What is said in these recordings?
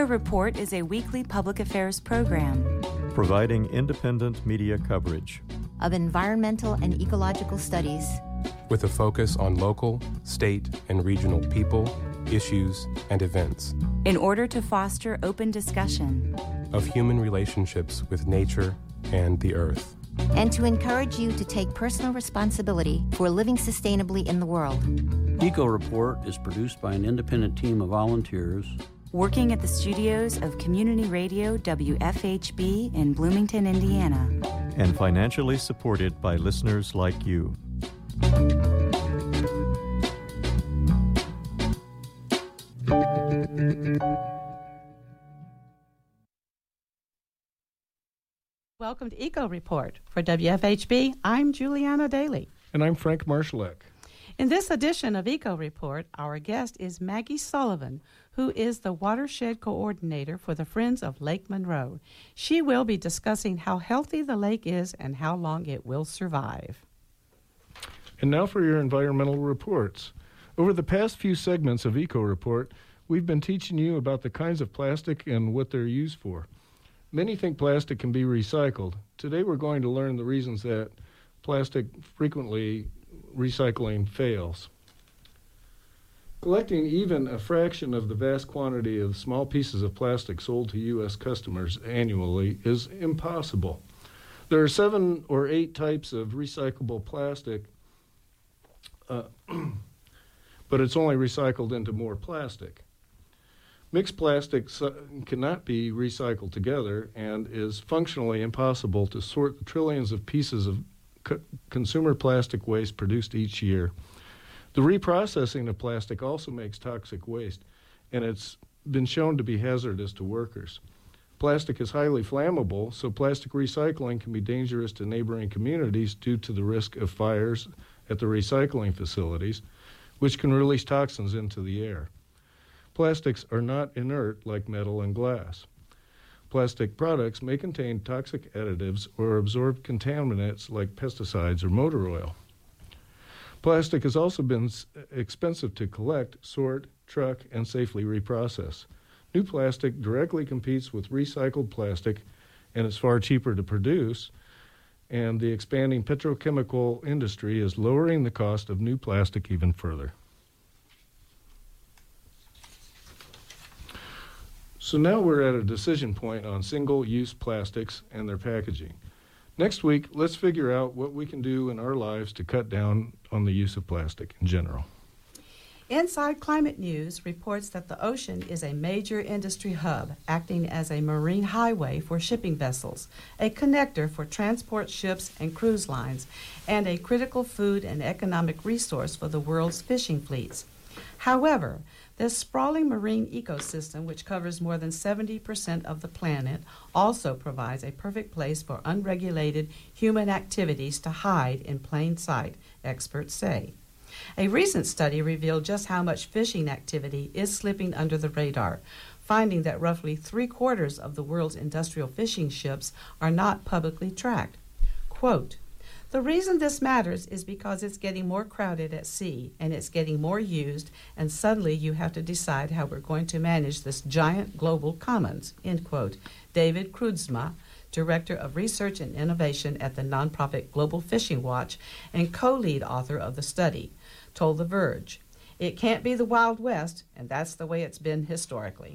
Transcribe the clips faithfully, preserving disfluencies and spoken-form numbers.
Eco Report is a weekly public affairs program providing independent media coverage of environmental and ecological studies with a focus on local, state, and regional people, issues, and events in order to foster open discussion of human relationships with nature and the earth, and to encourage you to take personal responsibility for living sustainably in the world. Eco Report is produced by an independent team of volunteers working at the studios of Community Radio W F H B in Bloomington, Indiana, and financially supported by listeners like you. Welcome to Eco Report. For W F H B, I'm Juliana Daly. And I'm Frank Marshallek. In this edition of Eco Report, our guest is Maggie Sullivan, who is the Watershed Coordinator for the Friends of Lake Monroe. She will be discussing how healthy the lake is and how long it will survive. And now for your environmental reports. Over the past few segments of Eco Report, we've been teaching you about the kinds of plastic and what they're used for. Many think plastic can be recycled. Today we're going to learn the reasons that plastic frequently recycling fails. Collecting even a fraction of the vast quantity of small pieces of plastic sold to U S customers annually is impossible. There are seven or eight types of recyclable plastic, uh, but it's only recycled into more plastic. Mixed plastics uh, cannot be recycled together and is functionally impossible to sort the trillions of pieces of co- consumer plastic waste produced each year. The reprocessing of plastic also makes toxic waste, and it's been shown to be hazardous to workers. Plastic is highly flammable, so plastic recycling can be dangerous to neighboring communities due to the risk of fires at the recycling facilities, which can release toxins into the air. Plastics are not inert like metal and glass. Plastic products may contain toxic additives or absorb contaminants like pesticides or motor oil. Plastic has also been expensive to collect, sort, truck, and safely reprocess. New plastic directly competes with recycled plastic and is far cheaper to produce, and the expanding petrochemical industry is lowering the cost of new plastic even further. So now we're at a decision point on single-use plastics and their packaging. Next week, let's figure out what we can do in our lives to cut down on the use of plastic in general. Inside Climate News reports that the ocean is a major industry hub, acting as a marine highway for shipping vessels, a connector for transport ships and cruise lines, and a critical food and economic resource for the world's fishing fleets. However, this sprawling marine ecosystem, which covers more than seventy percent of the planet, also provides a perfect place for unregulated human activities to hide in plain sight, experts say. A recent study revealed just how much fishing activity is slipping under the radar, finding that roughly three-quarters of the world's industrial fishing ships are not publicly tracked. Quote, "The reason this matters is because it's getting more crowded at sea and it's getting more used, and suddenly you have to decide how we're going to manage this giant global commons," end quote. David Kreutzma, Director of Research and Innovation at the nonprofit Global Fishing Watch and co-lead author of the study, told The Verge. It can't be the Wild West, and that's the way it's been historically.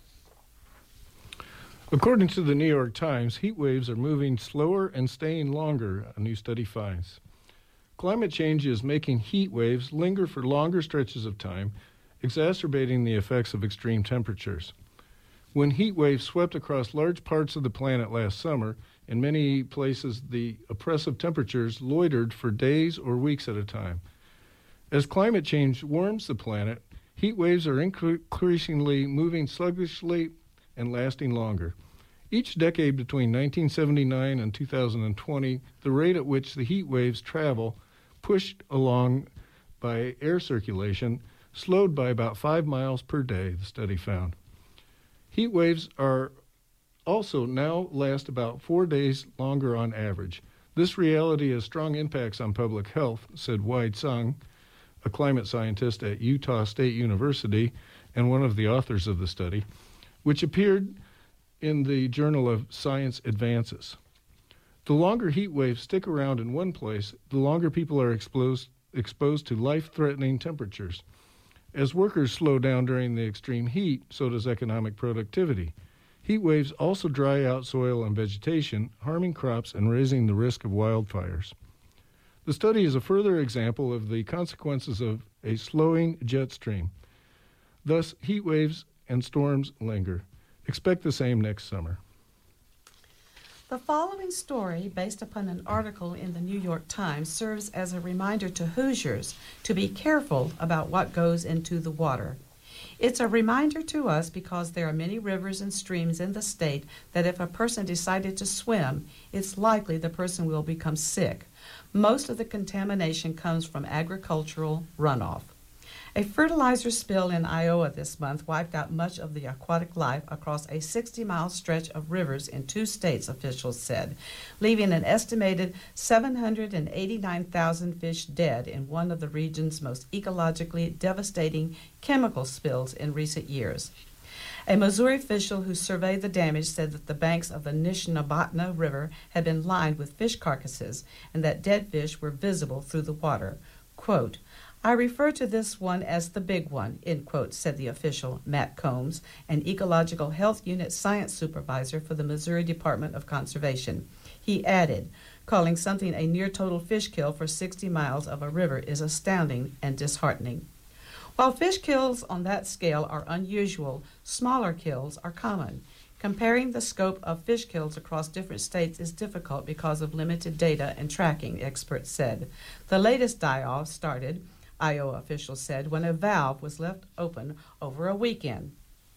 According to the New York Times, heat waves are moving slower and staying longer, a new study finds. Climate change is making heat waves linger for longer stretches of time, exacerbating the effects of extreme temperatures. When heat waves swept across large parts of the planet last summer, in many places the oppressive temperatures loitered for days or weeks at a time. As climate change warms the planet, heat waves are increasingly moving sluggishly and lasting longer. Each decade between nineteen seventy-nine and two thousand twenty, the rate at which the heat waves travel, pushed along by air circulation, slowed by about five miles per day, the study found. Heat waves are also now last about four days longer on average. This reality has strong impacts on public health, said Wai Tsang, a climate scientist at Utah State University and one of the authors of the study. which appeared in the Journal of Science Advances. The longer heat waves stick around in one place, the longer people are exposed, exposed to life-threatening temperatures. As workers slow down during the extreme heat, so does economic productivity. Heat waves also dry out soil and vegetation, harming crops and raising the risk of wildfires. The study is a further example of the consequences of a slowing jet stream. Thus, heat waves and storms linger. Expect the same next summer. The following story, based upon an article in the New York Times, serves as a reminder to Hoosiers to be careful about what goes into the water. It's a reminder to us because there are many rivers and streams in the state that if a person decided to swim, it's likely the person will become sick. Most of the contamination comes from agricultural runoff. A fertilizer spill in Iowa this month wiped out much of the aquatic life across a sixty-mile stretch of rivers in two states, officials said, leaving an estimated seven hundred eighty-nine thousand fish dead in one of the region's most ecologically devastating chemical spills in recent years. A Missouri official who surveyed the damage said that the banks of the Nishnabotna River had been lined with fish carcasses and that dead fish were visible through the water. Quote, "I refer to this one as the big one," end quote, said the official, Matt Combs, an Ecological Health Unit Science Supervisor for the Missouri Department of Conservation. He added, calling something a near-total fish kill for sixty miles of a river is astounding and disheartening. While fish kills on that scale are unusual, smaller kills are common. Comparing the scope of fish kills across different states is difficult because of limited data and tracking, experts said. The latest die-off started, Iowa officials said, when a valve was left open over a weekend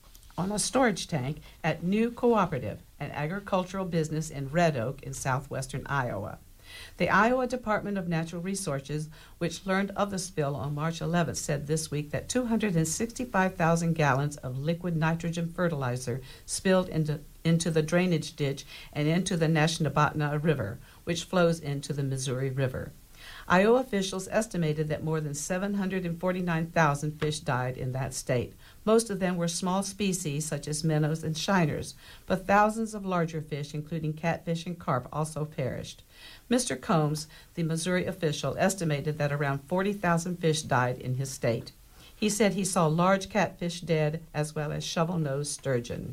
on a storage tank at New Cooperative, an agricultural business in Red Oak in southwestern Iowa. The Iowa Department of Natural Resources, which learned of the spill on March eleventh, said this week that two hundred sixty-five thousand gallons of liquid nitrogen fertilizer spilled into, into the drainage ditch and into the Nishnabotna River, which flows into the Missouri River. Iowa officials estimated that more than seven hundred forty-nine thousand fish died in that state. Most of them were small species such as minnows and shiners, but thousands of larger fish, including catfish and carp, also perished. Mister Combs, the Missouri official, estimated that around forty thousand fish died in his state. He said he saw large catfish dead as well as shovel-nosed sturgeon.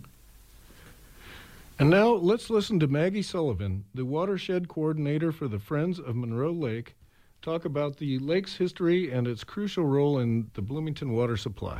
And now let's listen to Maggie Sullivan, the watershed coordinator for the Friends of Monroe Lake, talk about the lake's history and its crucial role in the Bloomington water supply.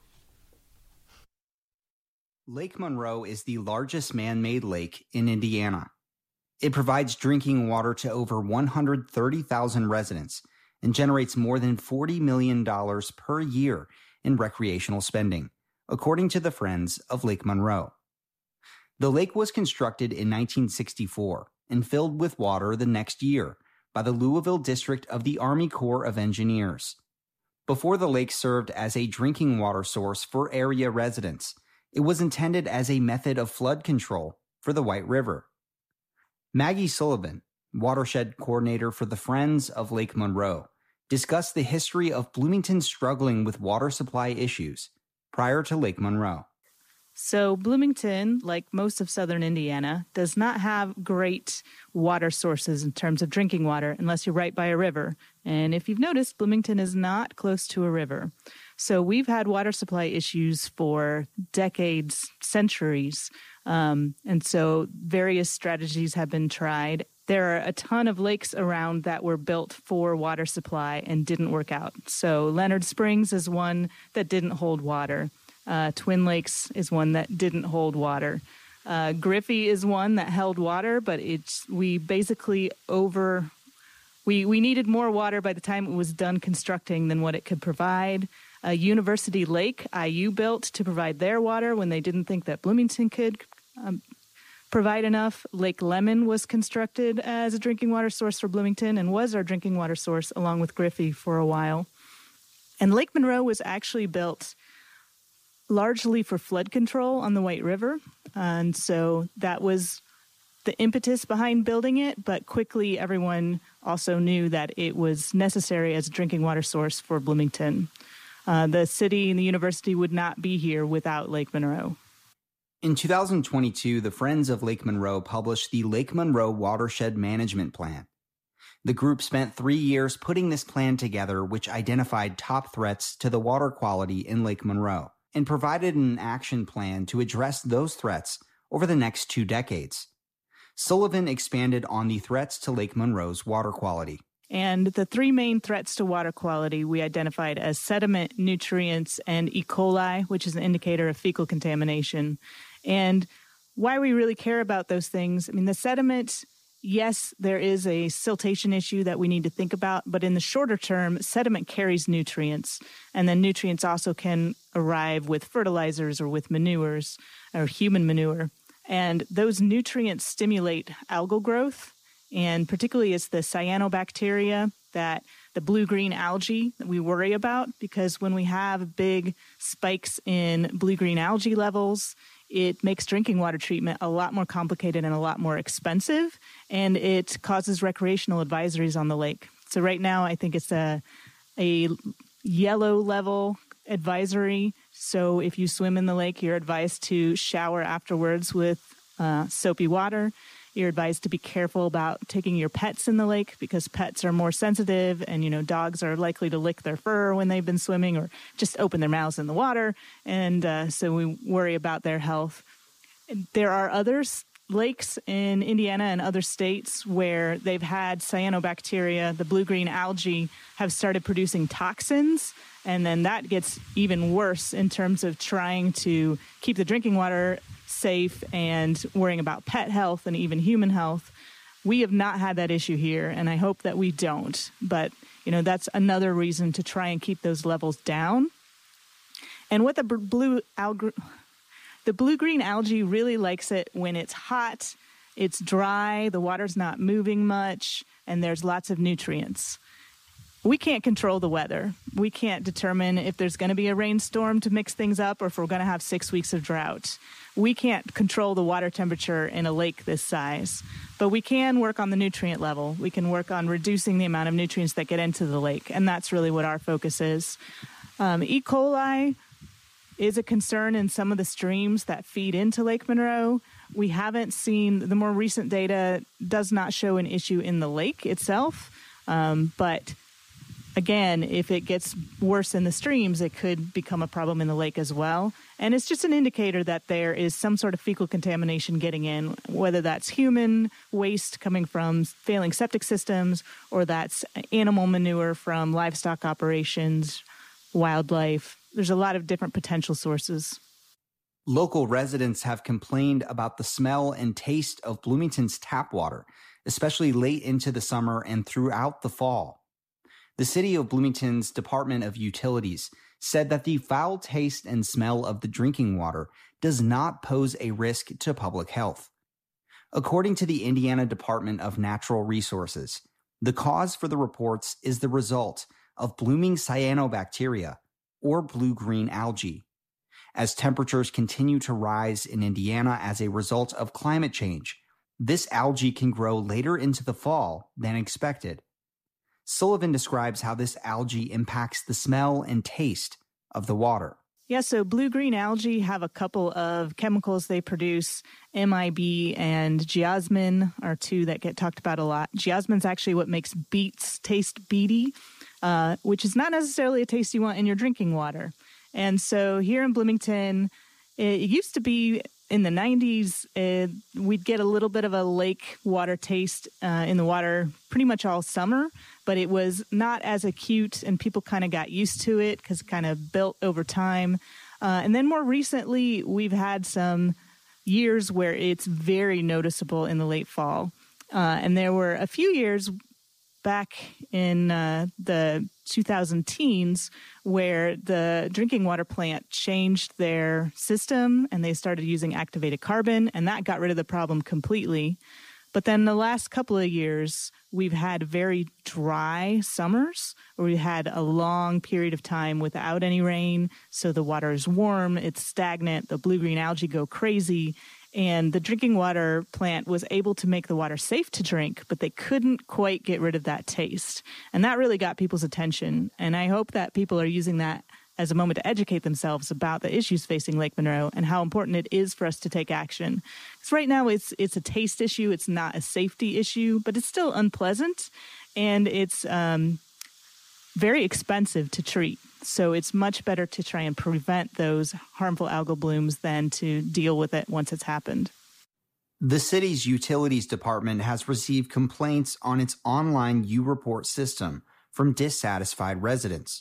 Lake Monroe is the largest man-made lake in Indiana. It provides drinking water to over one hundred thirty thousand residents and generates more than forty million dollars per year in recreational spending, according to the Friends of Lake Monroe. The lake was constructed in nineteen sixty-four and filled with water the next year by the Louisville District of the Army Corps of Engineers. Before the lake served as a drinking water source for area residents, it was intended as a method of flood control for the White River. Maggie Sullivan, watershed coordinator for the Friends of Lake Monroe, discussed the history of Bloomington struggling with water supply issues prior to Lake Monroe. So Bloomington, like most of southern Indiana, does not have great water sources in terms of drinking water unless you're right by a river. And if you've noticed, Bloomington is not close to a river. So we've had water supply issues for decades, centuries. Um, and so various strategies have been tried. There are a ton of lakes around that were built for water supply and didn't work out. So Leonard Springs is one that didn't hold water. Uh, Twin Lakes is one that didn't hold water. Uh, Griffey is one that held water, but it's we basically over we we needed more water by the time it was done constructing than what it could provide. Uh, University Lake, I U built to provide their water when they didn't think that Bloomington could um, provide enough. Lake Lemon was constructed as a drinking water source for Bloomington and was our drinking water source along with Griffey for a while. And Lake Monroe was actually built largely for flood control on the White River. And so that was the impetus behind building it, but quickly everyone also knew that it was necessary as a drinking water source for Bloomington. Uh, the city and the university would not be here without Lake Monroe. In two thousand twenty-two, the Friends of Lake Monroe published the Lake Monroe Watershed Management Plan. The group spent three years putting this plan together, which identified top threats to the water quality in Lake Monroe and provided an action plan to address those threats over the next two decades. Sullivan expanded on the threats to Lake Monroe's water quality. And the three main threats to water quality we identified as sediment, nutrients, and E. coli, which is an indicator of fecal contamination. And why we really care about those things, I mean, the sediment, yes, there is a siltation issue that we need to think about, but in the shorter term, sediment carries nutrients, and then nutrients also can arrive with fertilizers or with manures or human manure. And those nutrients stimulate algal growth, and particularly it's the cyanobacteria, that the blue-green algae that we worry about, because when we have big spikes in blue-green algae levels, it makes drinking water treatment a lot more complicated and a lot more expensive, and it causes recreational advisories on the lake. So right now, I think it's a, a yellow level advisory. So if you swim in the lake, you're advised to shower afterwards with uh, soapy water. You're advised to be careful about taking your pets in the lake because pets are more sensitive, and, you know, dogs are likely to lick their fur when they've been swimming or just open their mouths in the water. And uh, so we worry about their health. There are other lakes in Indiana and other states where they've had cyanobacteria, the blue-green algae, have started producing toxins. And then that gets even worse in terms of trying to keep the drinking water safe and worrying about pet health and even human health. We have not had that issue here, and I hope that we don't. But, you know, that's another reason to try and keep those levels down. And what the blue algae, the blue-green algae really likes it when it's hot, it's dry, the water's not moving much, and there's lots of nutrients. We can't control the weather. We can't determine if there's going to be a rainstorm to mix things up or if we're going to have six weeks of drought. We can't control the water temperature in a lake this size, but we can work on the nutrient level. We can work on reducing the amount of nutrients that get into the lake, and that's really what our focus is. Um, E. coli is a concern in some of the streams that feed into Lake Monroe. We haven't seen, the more recent data does not show an issue in the lake itself, um, but again, if it gets worse in the streams, it could become a problem in the lake as well. And it's just an indicator that there is some sort of fecal contamination getting in, whether that's human waste coming from failing septic systems or that's animal manure from livestock operations, wildlife. There's a lot of different potential sources. Local residents have complained about the smell and taste of Bloomington's tap water, especially late into the summer and throughout the fall. The City of Bloomington's Department of Utilities said that the foul taste and smell of the drinking water does not pose a risk to public health. According to the Indiana Department of Natural Resources, the cause for the reports is the result of blooming cyanobacteria, or blue-green algae. As temperatures continue to rise in Indiana as a result of climate change, this algae can grow later into the fall than expected. Sullivan describes how this algae impacts the smell and taste of the water. Yeah, so blue-green algae have a couple of chemicals they produce. M I B and geosmin are two that get talked about a lot. Geosmin's actually what makes beets taste beety, uh, which is not necessarily a taste you want in your drinking water. And so here in Bloomington, it used to be in the nineties, uh, we'd get a little bit of a lake water taste uh, in the water pretty much all summer, but it was not as acute, and people kind of got used to it because it kind of built over time. Uh, and then more recently, we've had some years where it's very noticeable in the late fall. Uh, and there were a few years back in uh, the two thousand teens where the drinking water plant changed their system and they started using activated carbon, and that got rid of the problem completely. But then the last couple of years, we've had very dry summers where we had a long period of time without any rain. So the water is warm, it's stagnant, the blue-green algae go crazy. And the drinking water plant was able to make the water safe to drink, but they couldn't quite get rid of that taste. And that really got people's attention. And I hope that people are using that as a moment to educate themselves about the issues facing Lake Monroe and how important it is for us to take action. Because right now it's it's a taste issue, it's not a safety issue, but it's still unpleasant, and it's um, very expensive to treat. So it's much better to try and prevent those harmful algal blooms than to deal with it once it's happened. The city's utilities department has received complaints on its online U-Report system from dissatisfied residents.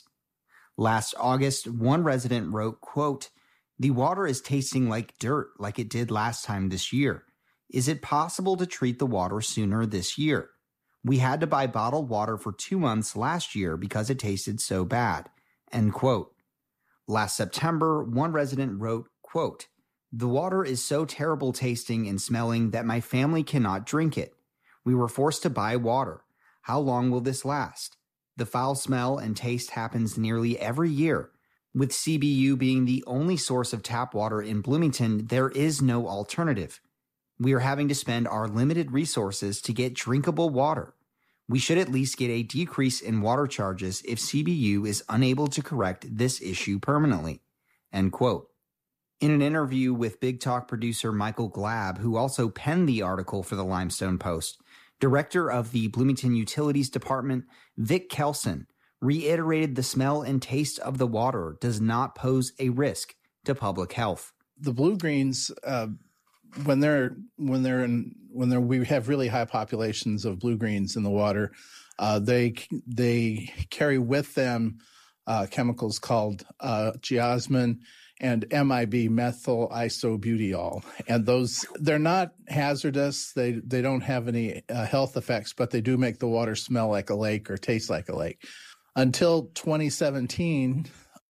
Last August, one resident wrote, quote, "The water is tasting like dirt like it did last time this year. Is it possible to treat the water sooner this year? We had to buy bottled water for two months last year because it tasted so bad." End quote. Last September, one resident wrote, quote, "The water is so terrible tasting and smelling that my family cannot drink it. We were forced to buy water. How long will this last? The foul smell and taste happens nearly every year. With C B U being the only source of tap water in Bloomington, there is no alternative. We are having to spend our limited resources to get drinkable water. We should at least get a decrease in water charges if C B U is unable to correct this issue permanently." End quote. In an interview with Big Talk producer Michael Glab, who also penned the article for the Limestone Post, Director of the Bloomington Utilities Department, Vic Kelson, reiterated the smell and taste of the water does not pose a risk to public health. The blue-greens, uh, when they're when they're in when they're we have really high populations of blue-greens in the water, uh, they they carry with them uh, chemicals called uh, geosmin and M I B, methyl isobutyol. And those, they're not hazardous. They they don't have any uh, health effects, but they do make the water smell like a lake or taste like a lake. Until twenty seventeen,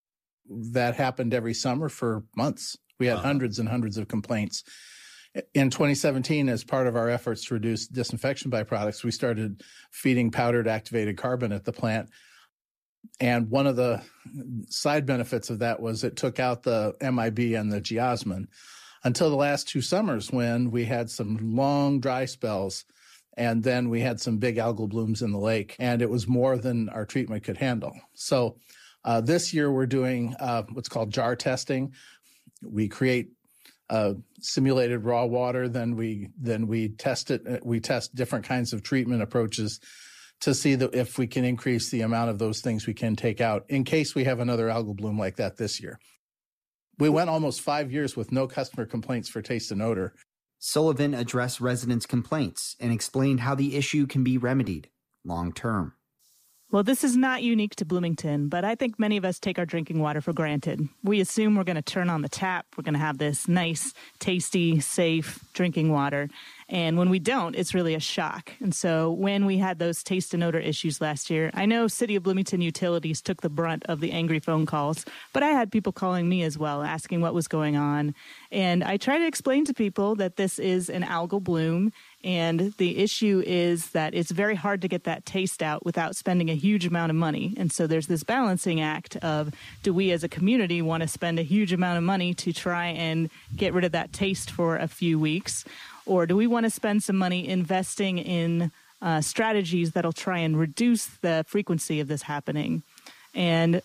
that happened every summer for months. We had uh-huh. hundreds and hundreds of complaints. In twenty seventeen, as part of our efforts to reduce disinfection byproducts, we started feeding powdered activated carbon at the plant. And one of the side benefits of that was it took out the M I B and the geosmin until the last two summers when we had some long dry spells, and then we had some big algal blooms in the lake, and it was more than our treatment could handle. So uh, this year we're doing uh, what's called jar testing. We create uh, simulated raw water, then we then we test it. We test different kinds of treatment approaches to see that if we can increase the amount of those things we can take out in case we have another algal bloom like that this year. We went almost five years with no customer complaints for taste and odor. Sullivan addressed residents' complaints and explained how the issue can be remedied long term. Well, this is not unique to Bloomington, but I think many of us take our drinking water for granted. We assume we're going to turn on the tap, we're going to have this nice, tasty, safe drinking water. And when we don't, it's really a shock. And so when we had those taste and odor issues last year, I know City of Bloomington Utilities took the brunt of the angry phone calls, but I had people calling me as well, asking what was going on. And I try to explain to people that this is an algal bloom, and the issue is that it's very hard to get that taste out without spending a huge amount of money. And so there's this balancing act of, do we as a community want to spend a huge amount of money to try and get rid of that taste for a few weeks? Or do we want to spend some money investing in uh, strategies that'll try and reduce the frequency of this happening? And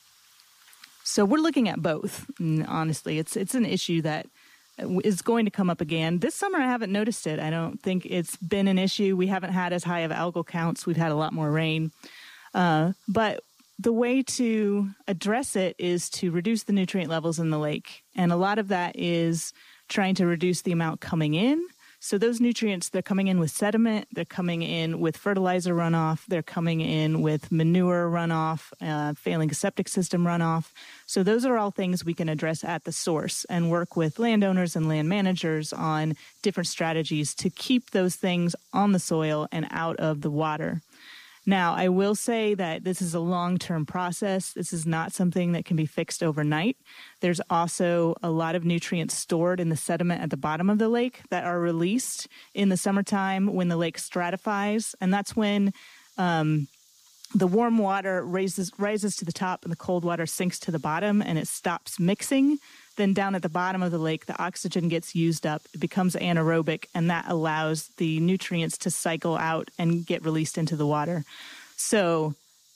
so we're looking at both. And honestly, it's it's an issue that is going to come up again. This summer, I haven't noticed it. I don't think it's been an issue. We haven't had as high of algal counts. We've had a lot more rain. Uh, but the way to address it is to reduce the nutrient levels in the lake. And a lot of that is trying to reduce the amount coming in. So those nutrients, they're coming in with sediment, they're coming in with fertilizer runoff, they're coming in with manure runoff, uh, failing septic system runoff. So those are all things we can address at the source and work with landowners and land managers on different strategies to keep those things on the soil and out of the water. Now, I will say that this is a long-term process. This is not something that can be fixed overnight. There's also a lot of nutrients stored in the sediment at the bottom of the lake that are released in the summertime when the lake stratifies. And that's when um, the warm water raises, rises to the top and the cold water sinks to the bottom and it stops mixing. Then down at the bottom of the lake, the oxygen gets used up, it becomes anaerobic, and that allows the nutrients to cycle out and get released into the water. So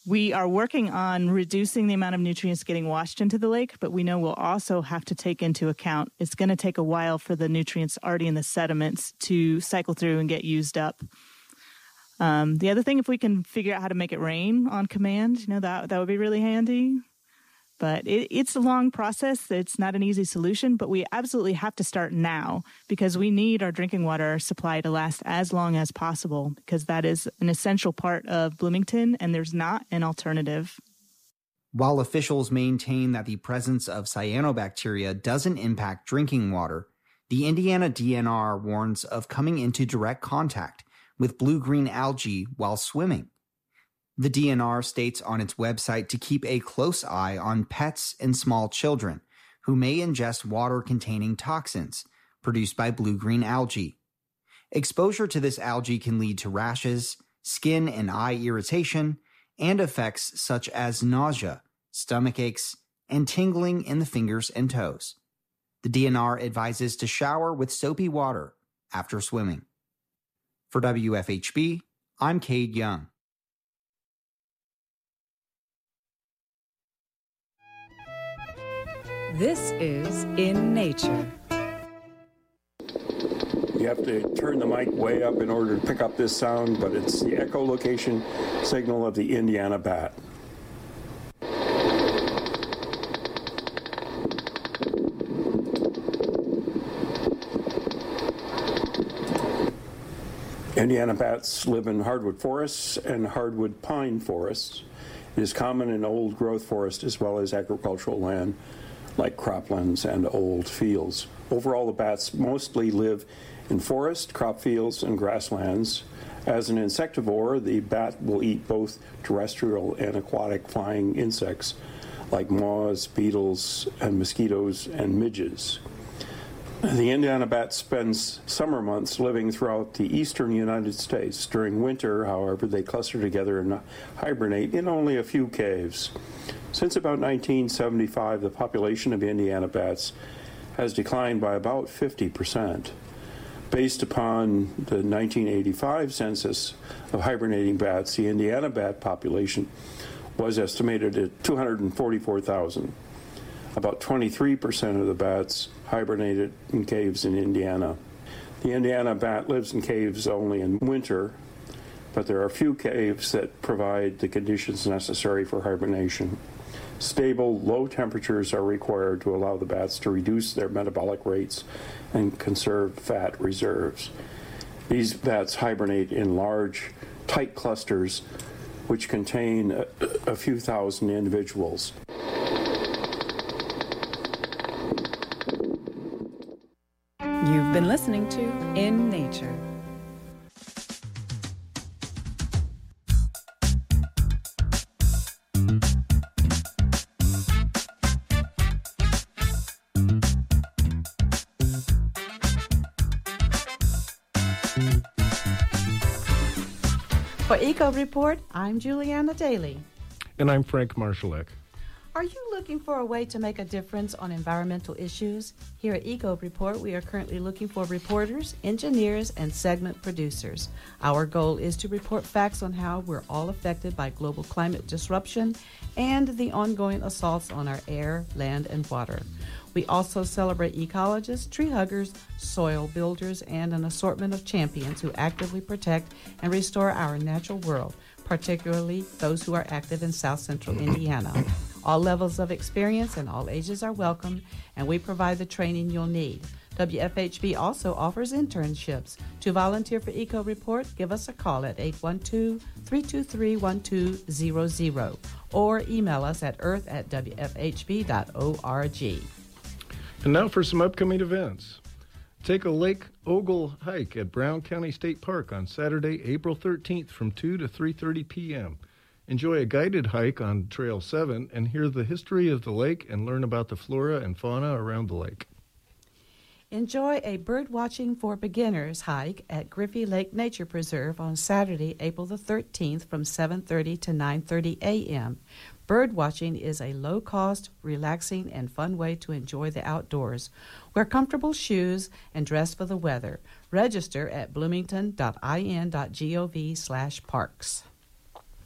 We are working on reducing the amount of nutrients getting washed into the lake, but we know we'll also have to take into account it's going to take a while for the nutrients already in the sediments to cycle through and get used up. Um, the other thing, if we can figure out how to make it rain on command, you know, that that would be really handy. But it, it's a long process. It's not an easy solution, but we absolutely have to start now because we need our drinking water supply to last as long as possible because that is an essential part of Bloomington, and there's not an alternative. While officials maintain that the presence of cyanobacteria doesn't impact drinking water, the Indiana D N R warns of coming into direct contact with blue-green algae while swimming. The D N R states on its website to keep a close eye on pets and small children who may ingest water containing toxins produced by blue-green algae. Exposure to this algae can lead to rashes, skin and eye irritation, and effects such as nausea, stomach aches, and tingling in the fingers and toes. The D N R advises to shower with soapy water after swimming. For W F H B, I'm Cade Young. This is In Nature. You have to turn the mic way up in order to pick up this sound, but it's the echolocation signal of the Indiana bat. Indiana bats live in hardwood forests and hardwood pine forests. It is common in old growth forest as well as agricultural land like croplands and old fields. Overall, the bats mostly live in forest, crop fields, and grasslands. As an insectivore, the bat will eat both terrestrial and aquatic flying insects like moths, beetles, and mosquitoes and midges. The Indiana bat spends summer months living throughout the eastern United States. During winter, however, they cluster together and hibernate in only a few caves. Since about nineteen seventy-five, the population of Indiana bats has declined by about fifty percent. Based upon the nineteen eighty-five census of hibernating bats, the Indiana bat population was estimated at two hundred forty-four thousand. About twenty-three percent of the bats hibernated in caves in Indiana. The Indiana bat lives in caves only in winter, but there are few caves that provide the conditions necessary for hibernation. Stable, low temperatures are required to allow the bats to reduce their metabolic rates and conserve fat reserves. These bats hibernate in large, tight clusters which contain a, a few thousand individuals. You've been listening to In Nature. For Eco Report, I'm Juliana Daly. And I'm Frank Marshallek. Are you looking for a way to make a difference on environmental issues? Here at Eco Report, we are currently looking for reporters, engineers, and segment producers. Our goal is to report facts on how we're all affected by global climate disruption and the ongoing assaults on our air, land, and water. We also celebrate ecologists, tree huggers, soil builders, and an assortment of champions who actively protect and restore our natural world, particularly those who are active in South Central Indiana. All levels of experience and all ages are welcome, and we provide the training you'll need. W F H B also offers internships. To volunteer for Eco Report, give us a call at eight one two, three two three, one two zero zero or email us at earth at w f h b dot org. And now for some upcoming events. Take a Lake Ogle hike at Brown County State Park on Saturday, April thirteenth from two to three thirty p.m. Enjoy a guided hike on Trail seven and hear the history of the lake and learn about the flora and fauna around the lake. Enjoy a bird watching for beginners hike at Griffey Lake Nature Preserve on Saturday, April the thirteenth from seven thirty to nine thirty a.m. Bird watching is a low-cost, relaxing, and fun way to enjoy the outdoors. Wear comfortable shoes and dress for the weather. Register at bloomington dot i n dot gov slash parks.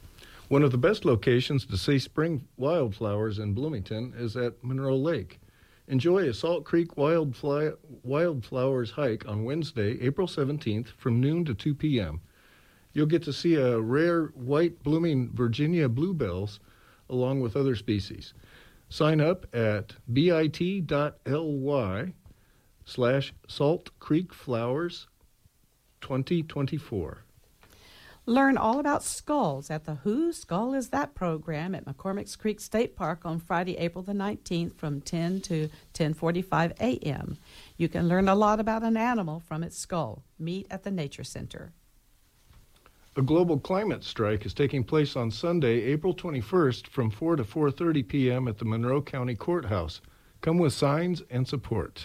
One of the best locations to see spring wildflowers in Bloomington is at Monroe Lake. Enjoy a Salt Creek Wildfly, Wildflowers hike on Wednesday, April seventeenth from noon to two p.m. You'll get to see a rare white blooming Virginia bluebells along with other species. Sign up at bit.ly slash Salt Creek Flowers twenty twenty-four. Learn all about skulls at the Whose Skull Is That program at McCormick's Creek State Park on Friday, April the nineteenth from ten to ten forty-five a.m. You can learn a lot about an animal from its skull. Meet at the Nature Center. A global climate strike is taking place on Sunday, April twenty-first from four to four thirty p.m. at the Monroe County Courthouse. Come with signs and support.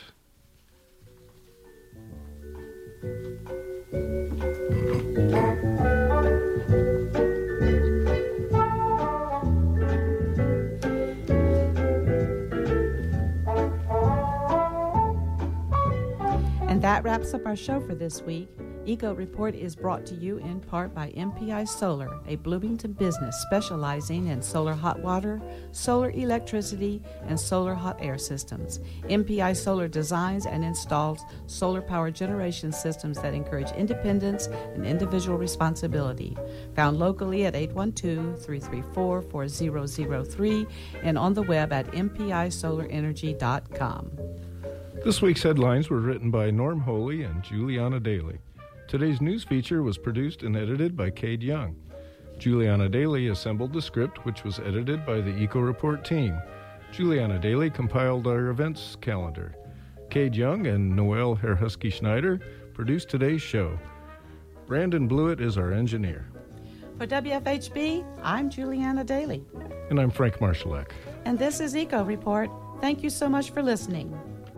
And that wraps up our show for this week. Eco Report is brought to you in part by M P I Solar, a Bloomington business specializing in solar hot water, solar electricity, and solar hot air systems. M P I Solar designs and installs solar power generation systems that encourage independence and individual responsibility. Found locally at eight one two, three three four, four zero zero three and on the web at m p i solar energy dot com. This week's headlines were written by Norm Holy and Juliana Daly. Today's news feature was produced and edited by Cade Young. Juliana Daly assembled the script, which was edited by the Eco Report team. Juliana Daly compiled our events calendar. Cade Young and Noel Herhusky Schneider produced today's show. Brandon Blewett is our engineer. For W F H B, I'm Juliana Daly. And I'm Frank Marshallek. And this is Eco Report. Thank you so much for listening.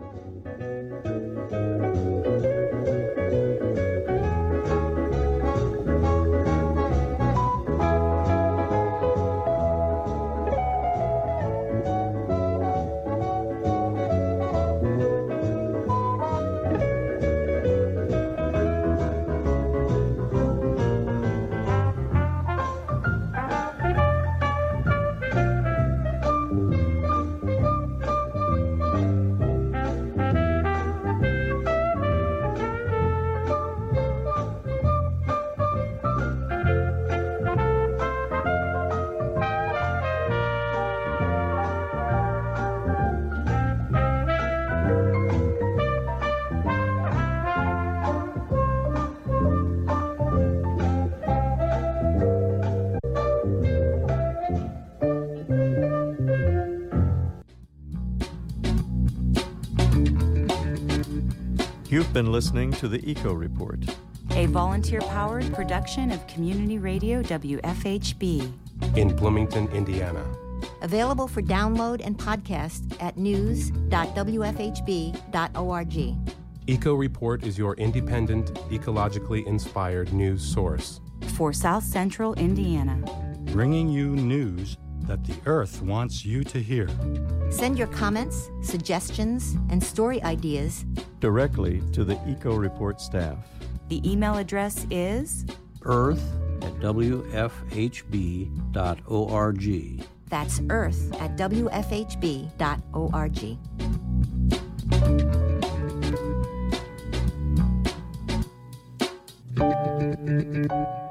You've been listening to the Eco Report, a volunteer-powered production of Community Radio W F H B in Bloomington, Indiana. Available for download and podcast at news dot w f h b dot org. Eco Report is your independent, ecologically inspired news source for South Central Indiana, bringing you news that the Earth wants you to hear. Send your comments, suggestions, and story ideas directly to the Eco Report staff. The email address is earth at w f h b dot org. That's earth at w f h b dot org. Thank you.